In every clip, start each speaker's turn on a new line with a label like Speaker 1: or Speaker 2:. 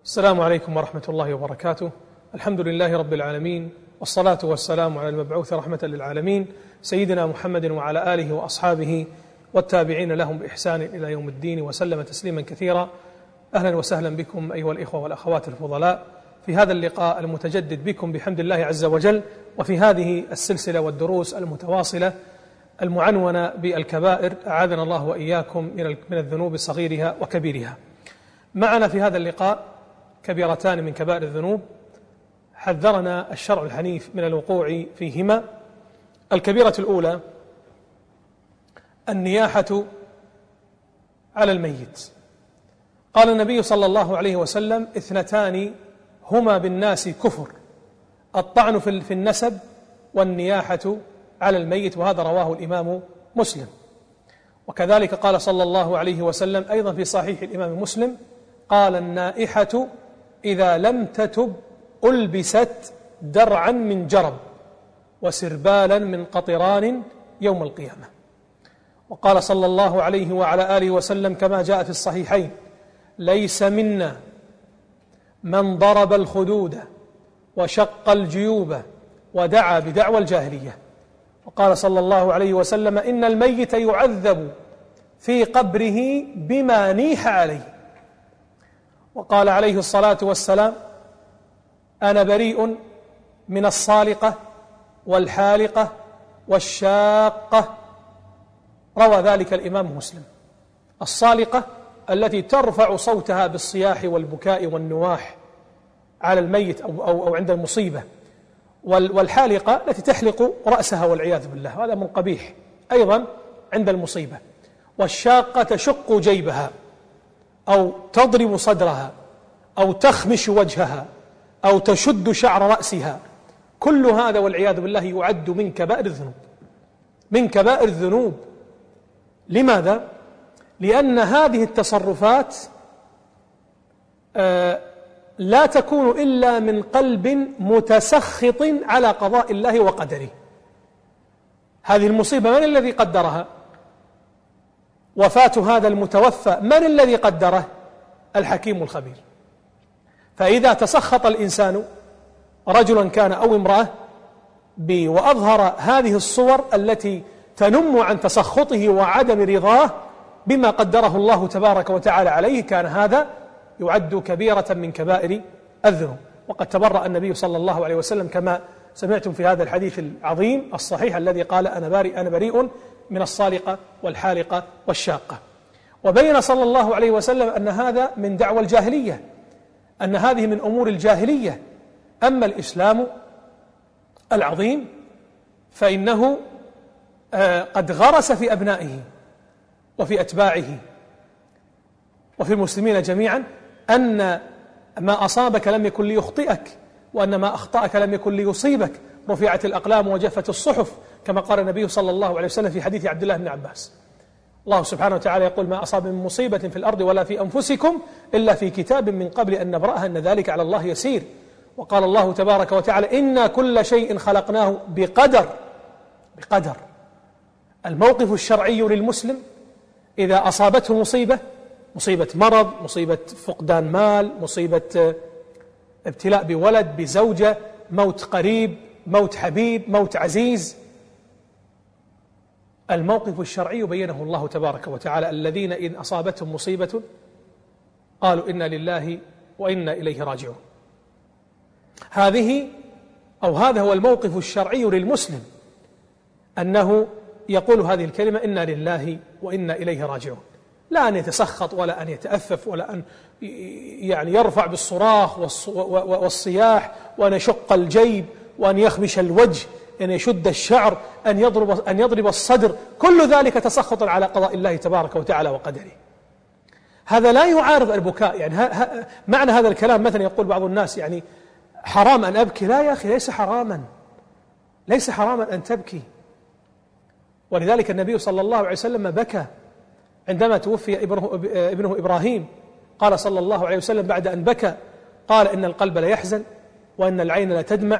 Speaker 1: السلام عليكم ورحمة الله وبركاته. الحمد لله رب العالمين، والصلاة والسلام على المبعوث رحمة للعالمين سيدنا محمد وعلى آله وأصحابه والتابعين لهم بإحسان إلى يوم الدين وسلم تسليما كثيرا. أهلا وسهلا بكم أيها الإخوة والأخوات الفضلاء في هذا اللقاء المتجدد بكم بحمد الله عز وجل، وفي هذه السلسلة والدروس المتواصلة المعنونة بالكبائر، أعاذنا الله وإياكم من الذنوب صغيرها وكبيرها. معنا في هذا اللقاء كبيرتان من كبائر الذنوب حذرنا الشرع الحنيف من الوقوع فيهما. الكبيرة الأولى النياحة على الميت. قال النبي صلى الله عليه وسلم: اثنتان هما بالناس كفر، الطعن في النسب والنياحة على الميت، وهذا رواه الإمام مسلم. وكذلك قال صلى الله عليه وسلم أيضا في صحيح الإمام مسلم: قال: النائحة إذا لم تتب ألبست درعا من جرب وسربالا من قطران يوم القيامة. وقال صلى الله عليه وعلى آله وسلم كما جاء في الصحيحين: ليس منا من ضرب الخدود وشق الجيوب ودعا بدعوى الجاهلية. وقال صلى الله عليه وسلم: إن الميت يعذب في قبره بما نيح عليه. وقال عليه الصلاة والسلام: أنا بريء من الصالقة والحالقة والشاقة. روى ذلك الإمام مسلم. الصالقة التي ترفع صوتها بالصياح والبكاء والنواح على الميت أو عند المصيبة، والحالقة التي تحلق رأسها والعياذ بالله، هذا من قبيح أيضا عند المصيبة. والشاقة تشق جيبها أو تضرب صدرها أو تخمش وجهها أو تشد شعر رأسها. كل هذا والعياذ بالله يعد من كبائر الذنوب، من كبائر الذنوب. لماذا؟ لأن هذه التصرفات لا تكون إلا من قلب متسخط على قضاء الله وقدره. هذه المصيبة من الذي قدرها؟ وفاة هذا المتوفى من الذي قدره؟ الحكيم الخبير. فإذا تسخط الإنسان رجلا كان أو امرأة وأظهر هذه الصور التي تنم عن تسخطه وعدم رضاه بما قدره الله تبارك وتعالى عليه، كان هذا يعد كبيرة من كبائر الذنوب. وقد تبرأ النبي صلى الله عليه وسلم كما سمعتم في هذا الحديث العظيم الصحيح الذي قال: أنا بريء من الصالقة والحالقة والشاقة. وبين صلى الله عليه وسلم أن هذا من دعوى الجاهلية، أن هذه من أمور الجاهلية. أما الإسلام العظيم فإنه قد غرس في أبنائه وفي أتباعه وفي المسلمين جميعا أن ما أصابك لم يكن ليخطئك، وأن ما أخطأك لم يكن ليصيبك. رفعت الأقلام وجفت الصحف، كما قال النبي صلى الله عليه وسلم في حديث عبد الله بن عباس. الله سبحانه وتعالى يقول: ما أصاب من مصيبة في الأرض ولا في أنفسكم إلا في كتاب من قبل أن نبرأها إن ذلك على الله يسير. وقال الله تبارك وتعالى: إنا كل شيء خلقناه بقدر. الموقف الشرعي للمسلم إذا أصابته مصيبة مرض، مصيبة فقدان مال، مصيبة ابتلاء بولد، بزوجة، موت قريب، موت حبيب، موت عزيز، الموقف الشرعي بينه الله تبارك وتعالى: الذين إن أصابتهم مصيبة قالوا إنا لله وإنا إليه راجعون. هذا هو الموقف الشرعي للمسلم، أنه يقول هذه الكلمة: إنا لله وإنا إليه راجعون. لا أن يتسخط ولا أن يتأفف ولا أن يرفع بالصراخ والصياح، وأن يشق الجيب، وأن يخمش الوجه، أن يشد الشعر، أن يضرب الصدر. كل ذلك تسخط على قضاء الله تبارك وتعالى وقدره. هذا لا يعارض البكاء. يعني معنى هذا الكلام مثلا يقول بعض الناس: يعني حرام أن أبكي. لا يا أخي، ليس حراما أن تبكي. ولذلك النبي صلى الله عليه وسلم بكى عندما توفي ابنه إبراهيم. قال صلى الله عليه وسلم بعد أن بكى: قال: إن القلب ليحزن وإن العين لتدمع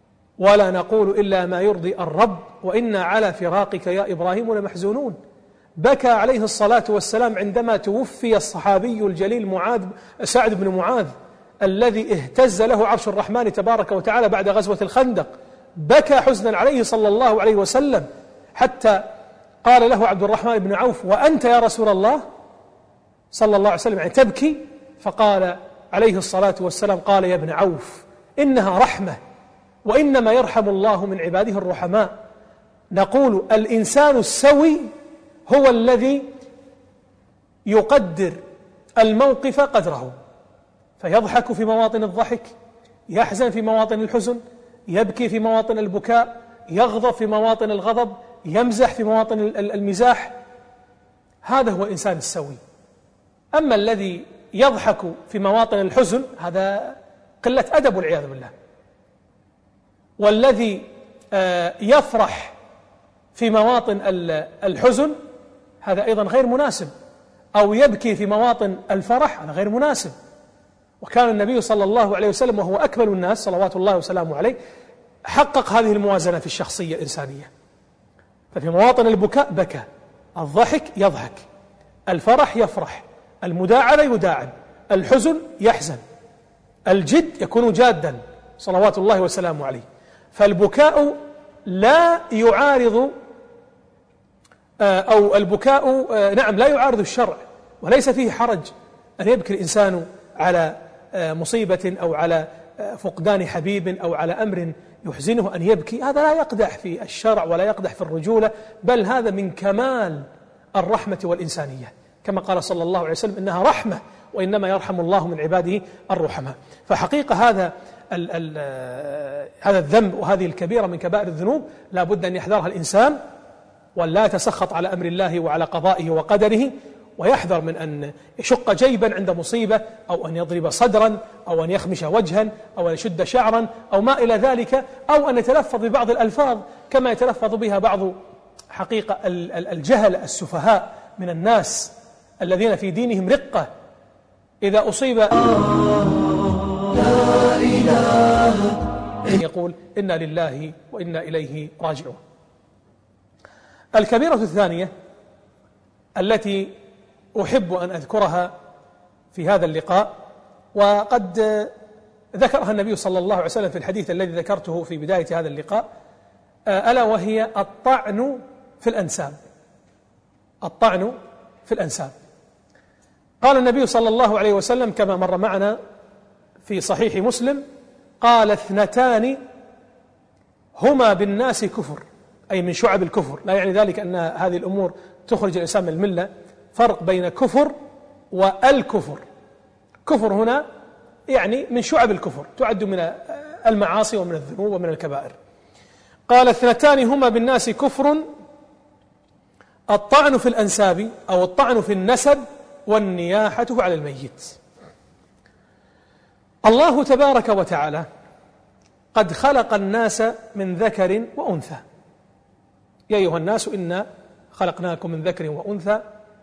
Speaker 1: ولا نقول إلا ما يرضي الرب وإنا على فراقك يا إبراهيم لمحزونون. بكى عليه الصلاة والسلام عندما توفي الصحابي الجليل سعد بن معاذ الذي اهتز له عرش الرحمن تبارك وتعالى بعد غزوة الخندق، بكى حزنا عليه صلى الله عليه وسلم، حتى قال له عبد الرحمن بن عوف: وأنت يا رسول الله صلى الله عليه وسلم يعني تبكي؟ فقال عليه الصلاة والسلام: قال يا ابن عوف، إنها رحمة، وإنما يرحم الله من عباده الرحماء. نقول الإنسان السوي هو الذي يقدر الموقف قدره، فيضحك في مواطن الضحك، يحزن في مواطن الحزن، يبكي في مواطن البكاء، يغضب في مواطن الغضب، يمزح في مواطن المزاح. هذا هو الإنسان السوي. أما الذي يضحك في مواطن الحزن هذا قلة أدب والعياذ بالله، والذي يفرح في مواطن الحزن هذا أيضا غير مناسب، أو يبكي في مواطن الفرح هذا غير مناسب. وكان النبي صلى الله عليه وسلم وهو أكمل الناس صلوات الله وسلامه عليه حقق هذه الموازنة في الشخصية الإنسانية، ففي مواطن البكاء بكى، الضحك يضحك، الفرح يفرح، المداعبة يداعب، الحزن يحزن، الجد يكون جادا صلوات الله وسلامه عليه. فالبكاء لا يعارض أو البكاء نعم لا يعارض الشرع، وليس فيه حرج أن يبكي الإنسان على مصيبة أو على فقدان حبيب أو على أمر يحزنه أن يبكي، هذا لا يقدح في الشرع ولا يقدح في الرجولة، بل هذا من كمال الرحمة والإنسانية، كما قال صلى الله عليه وسلم: إنها رحمة وإنما يرحم الله من عباده الرحماء. فحقيقة هذا الذنب وهذه الكبيرة من كبائر الذنوب لا بد أن يحذرها الإنسان، ولا يتسخط على أمر الله وعلى قضائه وقدره، ويحذر من أن يشق جيبا عند مصيبة، أو أن يضرب صدرا، أو أن يخمش وجها، أو أن يشد شعرا، أو ما إلى ذلك، أو أن يتلفظ ببعض الألفاظ كما يتلفظ بها بعض حقيقة الجهل السفهاء من الناس الذين في دينهم رقة. إذا أصيب لا إله يقول: إنا لله وإنا إليه راجعون. الكبيرة الثانية التي أحب أن أذكرها في هذا اللقاء، وقد ذكرها النبي صلى الله عليه وسلم في الحديث الذي ذكرته في بداية هذا اللقاء، ألا وهي الطعن في الأنساب. الطعن في الأنساب. قال النبي صلى الله عليه وسلم كما مر معنا في صحيح مسلم: قال: 2 هما بالناس كفر، أي من شعب الكفر. لا يعني ذلك أن هذه الأمور تخرج الإنسان من الملة، فرق بين كفر والكفر. كفر هنا يعني من شعب الكفر، تعد من المعاصي ومن الذنوب ومن الكبائر. قال: 2 هما بالناس كفر: الطعن في الأنساب أو الطعن في النسب، والنياحة على الميت. الله تبارك وتعالى قد خلق الناس من ذكر وأنثى. يا أيها الناس إنا خلقناكم من ذكر وأنثى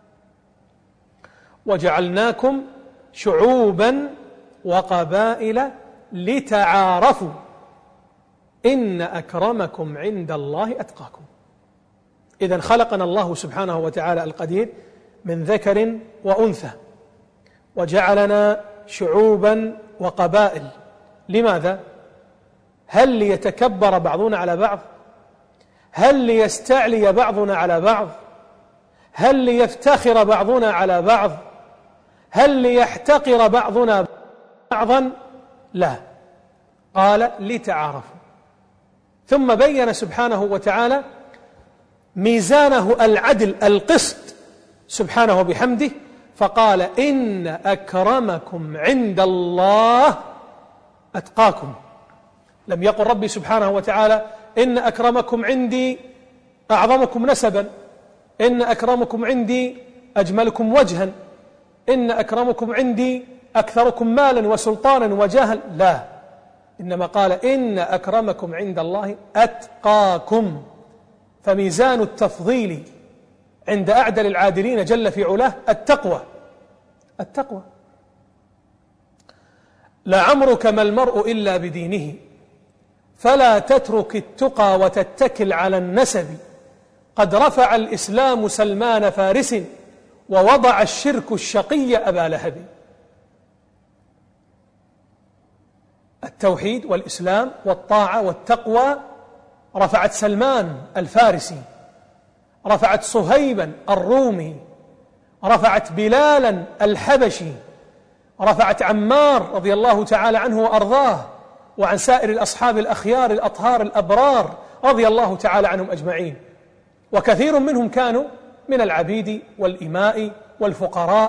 Speaker 1: وجعلناكم شعوبا وقبائل لتعارفوا إن أكرمكم عند الله أتقاكم. إذن خلقنا الله سبحانه وتعالى القدير من ذكر وأنثى، وجعلنا شعوبا وقبائل. لماذا؟ هل ليتكبر بعضنا على بعض؟ هل ليستعلي بعضنا على بعض؟ هل ليفتخر بعضنا على بعض؟ هل ليحتقر بعضنا بعضا؟ لا، قال: لتعارفوا. ثم بين سبحانه وتعالى ميزانه العدل القسط سبحانه بحمده، فقال: إن أكرمكم عند الله أتقاكم. لم يقل ربي سبحانه وتعالى: إن أكرمكم عندي أعظمكم نسبا، إن أكرمكم عندي أجملكم وجها، إن أكرمكم عندي أكثركم مالا وسلطانا وجاها. لا، إنما قال: إن أكرمكم عند الله أتقاكم. فميزان التفضيل عند أعدل العادلين جل في علاه التقوى. التقوى. لعمرك ما المرء إلا بدينه، فلا تترك التقى وتتكل على النسب، قد رفع الإسلام سلمان فارس ووضع الشرك الشقي أبا لهب. التوحيد والإسلام والطاعة والتقوى رفعت سلمان الفارسي، رفعت صهيبا الرومي، رفعت بلالا الحبشي، رفعت عمار رضي الله تعالى عنه وأرضاه، وعن سائر الأصحاب الأخيار الأطهار الأبرار رضي الله تعالى عنهم أجمعين. وكثير منهم كانوا من العبيد والإماء والفقراء،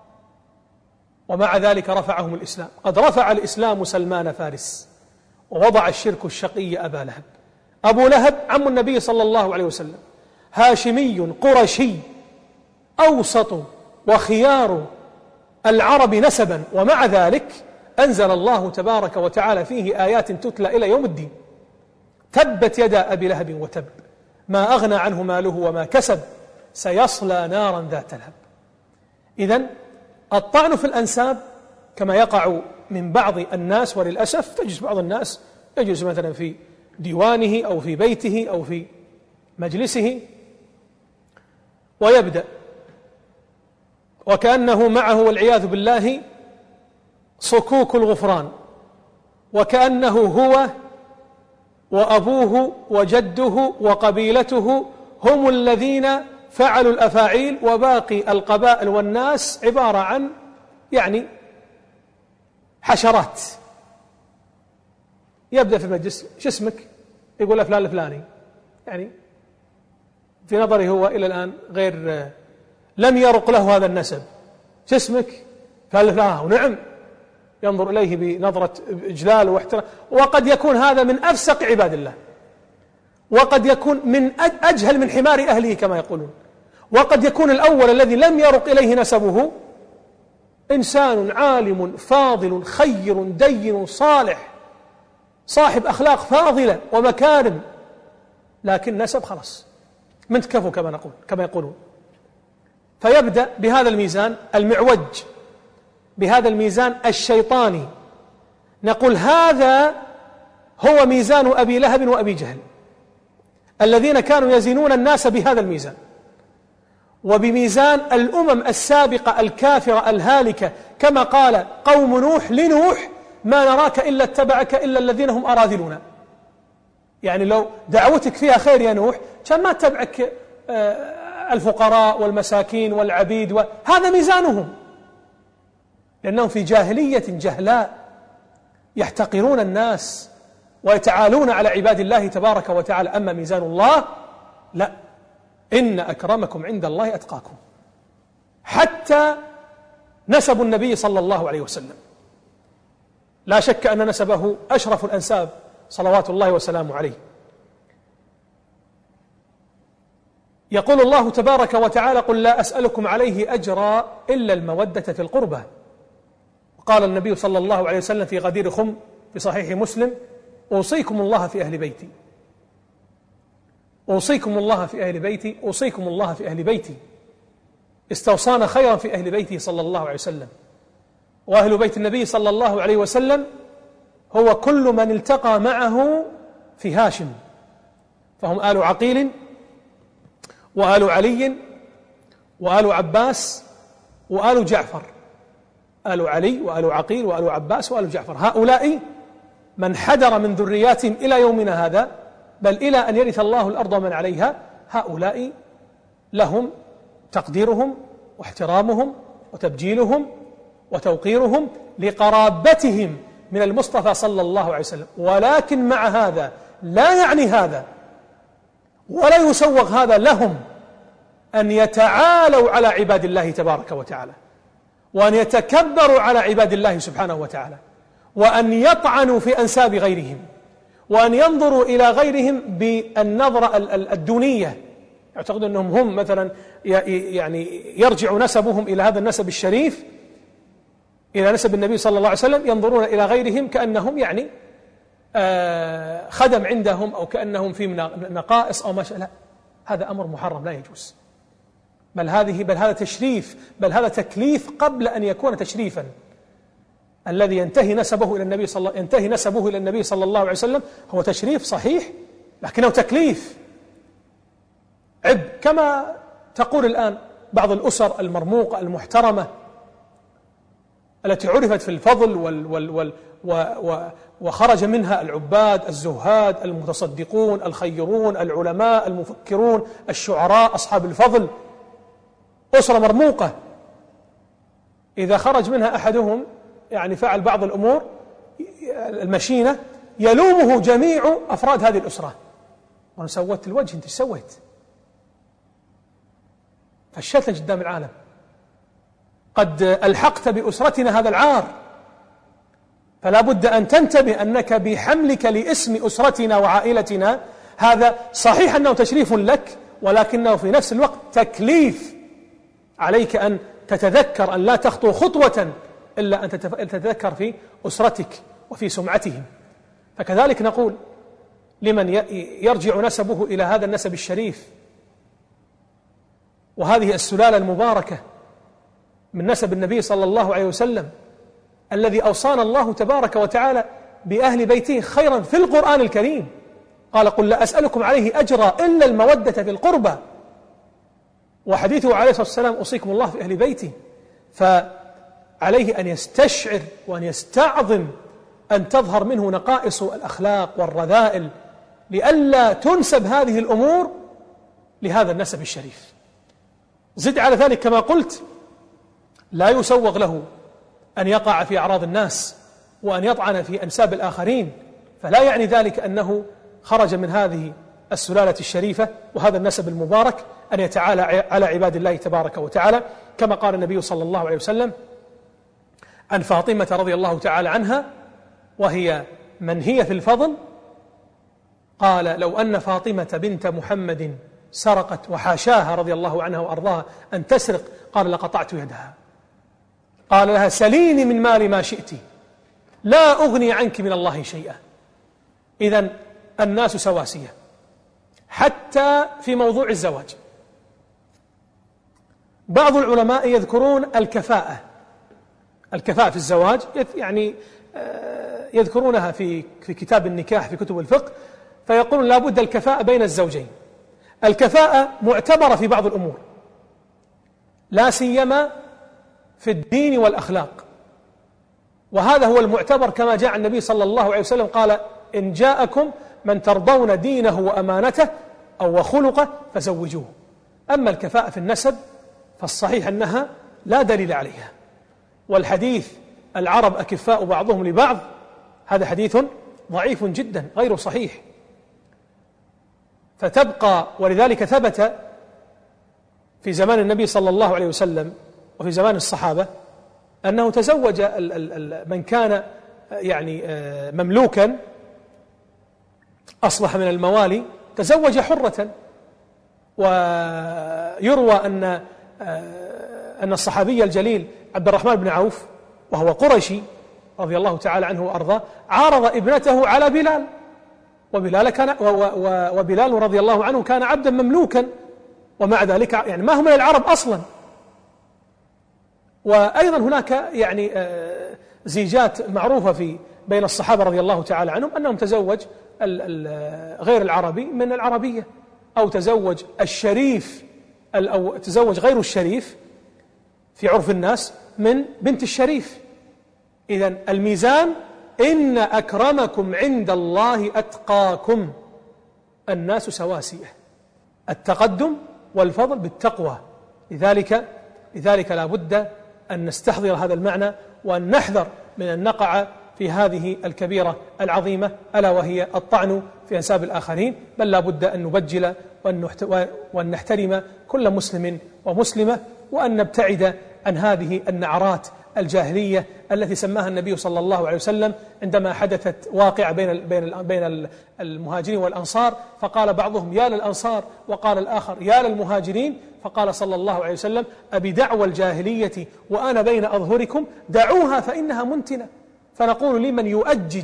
Speaker 1: ومع ذلك رفعهم الإسلام. قد رفع الإسلام سلمان فارس ووضع الشرك الشقي أبا لهب. أبو لهب عم النبي صلى الله عليه وسلم، هاشمي قرشي، أوسط وخيار العرب نسبا، ومع ذلك أنزل الله تبارك وتعالى فيه آيات تتلى إلى يوم الدين. تبت يدا أبي لهب وتب، ما أغنى عنه ماله وما كسب، سيصلى نارا ذات لهب. إذن الطعن في الأنساب كما يقع من بعض الناس، وللأسف تجلس بعض الناس يجلس مثلا في ديوانه أو في بيته أو في مجلسه ويبدأ وكأنه معه والعياذ بالله صكوك الغفران، وكأنه هو وأبوه وجده وقبيلته هم الذين فعلوا الأفاعيل، وباقي القبائل والناس عبارة عن حشرات. يبدأ في المجلس: شو اسمك؟ يقول فلان الفلاني، في نظري هو إلى الآن غير لم يرق له هذا النسب. شو اسمك؟ قال له ونعم، ينظر إليه بنظرة إجلال واحترام. وقد يكون هذا من أفسق عباد الله، وقد يكون من أجهل من حمار أهله كما يقولون، وقد يكون الأول الذي لم يرق إليه نسبه إنسان عالم فاضل خير دين صالح صاحب أخلاق فاضلة ومكارم، لكن نسب خلاص من تكفوا كما يقولون. فيبدأ بهذا الميزان المعوج، بهذا الميزان الشيطاني، نقول هذا هو ميزان أبي لهب وأبي جهل الذين كانوا يزنون الناس بهذا الميزان، وبميزان الأمم السابقة الكافرة الهالكة، كما قال قوم نوح لنوح: ما نراك إلا اتبعك إلا الذين هم أراذلنا. لو دعوتك فيها خير يا نوح كان ما تبعك الفقراء والمساكين والعبيد، هذا ميزانهم، لأنهم في جاهلية جهلاء يحتقرون الناس ويتعالون على عباد الله تبارك وتعالى. أما ميزان الله لا، إن أكرمكم عند الله أتقاكم. حتى نسب النبي صلى الله عليه وسلم لا شك أن نسبه أشرف الأنساب صلوات الله وسلامه عليه. يقول الله تبارك وتعالى: قل لا أسألكم عليه أجرا إلا المودة في القربى. وقال النبي صلى الله عليه وسلم في غدير خم في صحيح مسلم: أوصيكم الله في أهل بيتي، أوصيكم الله في أهل بيتي، أوصيكم الله في أهل بيتي. استوصانا خيرا في أهل بيته صلى الله عليه وسلم. وأهل بيت النبي صلى الله عليه وسلم هو كل من التقى معه في هاشم، فهم آل عقيل وآل علي وآل عباس وآل جعفر، آل علي وآل عقيل وآل عباس وآل جعفر. هؤلاء من حدر من ذرياتهم إلى يومنا هذا، بل إلى أن يرث الله الأرض ومن عليها، هؤلاء لهم تقديرهم واحترامهم وتبجيلهم وتوقيرهم لقرابتهم من المصطفى صلى الله عليه وسلم. ولكن مع هذا لا يعني هذا ولا يسوغ هذا لهم أن يتعالوا على عباد الله تبارك وتعالى، وأن يتكبروا على عباد الله سبحانه وتعالى، وأن يطعنوا في أنساب غيرهم، وأن ينظروا إلى غيرهم بالنظرة الدونية، يعتقد أنهم هم مثلا يرجع نسبهم إلى هذا النسب الشريف، إلى نسب النبي صلى الله عليه وسلم، ينظرون إلى غيرهم كأنهم خدم عندهم، أو كأنهم في نقائص أو ما شاء. لا، هذا أمر محرم لا يجوز، بل هذا تشريف، بل هذا تكليف قبل أن يكون تشريفا. الذي ينتهي نسبه إلى النبي صلى الله عليه وسلم هو تشريف صحيح، لكنه تكليف. عبء، كما تقول الآن بعض الأسر المرموقة المحترمة التي عرفت في الفضل وخرج منها العباد الزهاد المتصدقون الخيرون العلماء المفكرون الشعراء أصحاب الفضل، أسرة مرموقة إذا خرج منها أحدهم يعني فعل بعض الأمور المشينة يلومه جميع أفراد هذه الأسرة، وأنا سويت الوجه، أنت سويت، فشلتنا قدام العالم، قد ألحقت بأسرتنا هذا العار، فلا بد أن تنتبه أنك بحملك لاسم أسرتنا وعائلتنا هذا صحيح أنه تشريف لك، ولكنه في نفس الوقت تكليف عليك أن تتذكر أن لا تخطو خطوة إلا أن تتذكر في أسرتك وفي سمعتهم. فكذلك نقول لمن يرجع نسبه إلى هذا النسب الشريف وهذه السلالة المباركة من نسب النبي صلى الله عليه وسلم الذي أوصانا الله تبارك وتعالى بأهل بيته خيرا في القرآن الكريم، قال: قل لا أسألكم عليه أجرا إلا المودة في القربى، وحديثه عليه الصلاة والسلام: أوصيكم الله في أهل بيتي. فعليه أن يستشعر وأن يستعظم أن تظهر منه نقائص الأخلاق والرذائل لئلا تنسب هذه الأمور لهذا النسب الشريف. زد على ذلك كما قلت لا يسوغ له أن يقع في أعراض الناس وأن يطعن في أنساب الآخرين، فلا يعني ذلك أنه خرج من هذه السلالة الشريفة وهذا النسب المبارك أن يتعالى على عباد الله تبارك وتعالى، كما قال النبي صلى الله عليه وسلم عن فاطمة رضي الله تعالى عنها وهي من هي في الفضل، قال: لو أن فاطمة بنت محمد سرقت، وحاشاها رضي الله عنها وأرضاها أن تسرق، قال: لقطعت يدها. قال لها: سليني من مال ما شئت لا أغني عنك من الله شيئا. إذن الناس سواسية حتى في موضوع الزواج. بعض العلماء يذكرون الكفاءة في الزواج، يعني يذكرونها في كتاب النكاح في كتب الفقه، فيقولون لا بد الكفاءة بين الزوجين. الكفاءة معتبرة في بعض الأمور لا سيما في الدين والأخلاق، وهذا هو المعتبر كما جاء النبي صلى الله عليه وسلم قال: إن جاءكم من ترضون دينه وأمانته أو خلقه فزوجوه. أما الكفاءة في النسب فالصحيح أنها لا دليل عليها، والحديث العرب أكفاء بعضهم لبعض هذا حديث ضعيف جدا غير صحيح، فتبقى. ولذلك ثبت في زمان النبي صلى الله عليه وسلم وفي زمان الصحابة أنه تزوج من كان يعني مملوكا أصبح من الموالي، تزوج حرة. ويروى أن الصحابي الجليل عبد الرحمن بن عوف وهو قرشي رضي الله تعالى عنه وأرضاه عارض ابنته على بلال، وبلال رضي الله عنه كان عبدا مملوكا، ومع ذلك يعني ما هو من العرب أصلا. وأيضا هناك يعني زيجات معروفة بين الصحابة رضي الله تعالى عنهم أنهم تزوج غير العربي من العربية، أو تزوج الشريف أو تزوج غير الشريف في عرف الناس من بنت الشريف. إذن الميزان: إن أكرمكم عند الله أتقاكم. الناس سواسية، التقدم والفضل بالتقوى. لذلك لا بد أن نستحضر هذا المعنى وأن نحذر من أن نقع في هذه الكبيرة العظيمة ألا وهي الطعن في أنساب الآخرين، بل لا بد أن نبجل وأن نحترم كل مسلم ومسلمة، وأن نبتعد عن هذه النعرات الجاهلية التي سماها النبي صلى الله عليه وسلم عندما حدثت واقعة بين المهاجرين والأنصار، فقال بعضهم: يا للأنصار، وقال الآخر: يا للمهاجرين. فقال صلى الله عليه وسلم: أبدعوى الجاهلية وأنا بين أظهركم دعوها فإنها منتنة. فنقول لمن يؤجج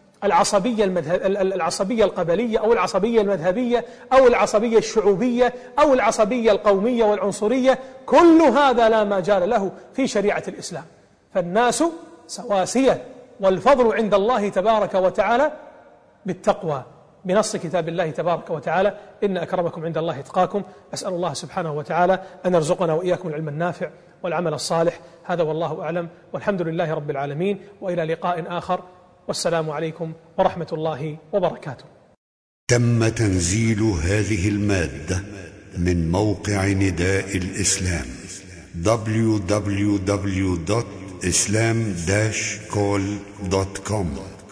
Speaker 1: العصبية القبلية أو العصبية المذهبية أو العصبية الشعوبية أو العصبية القومية والعنصرية، كل هذا لا مجال له في شريعة الإسلام. فالناس سواسية، والفضل عند الله تبارك وتعالى بالتقوى بنص كتاب الله تبارك وتعالى: إن أكرمكم عند الله أتقاكم. أسأل الله سبحانه وتعالى أن يرزقنا وإياكم العلم النافع والعمل الصالح. هذا والله أعلم، والحمد لله رب العالمين، وإلى لقاء آخر، والسلام عليكم ورحمة الله وبركاته.
Speaker 2: تم تنزيل هذه المادة من موقع نداء الإسلام www.islam-call.com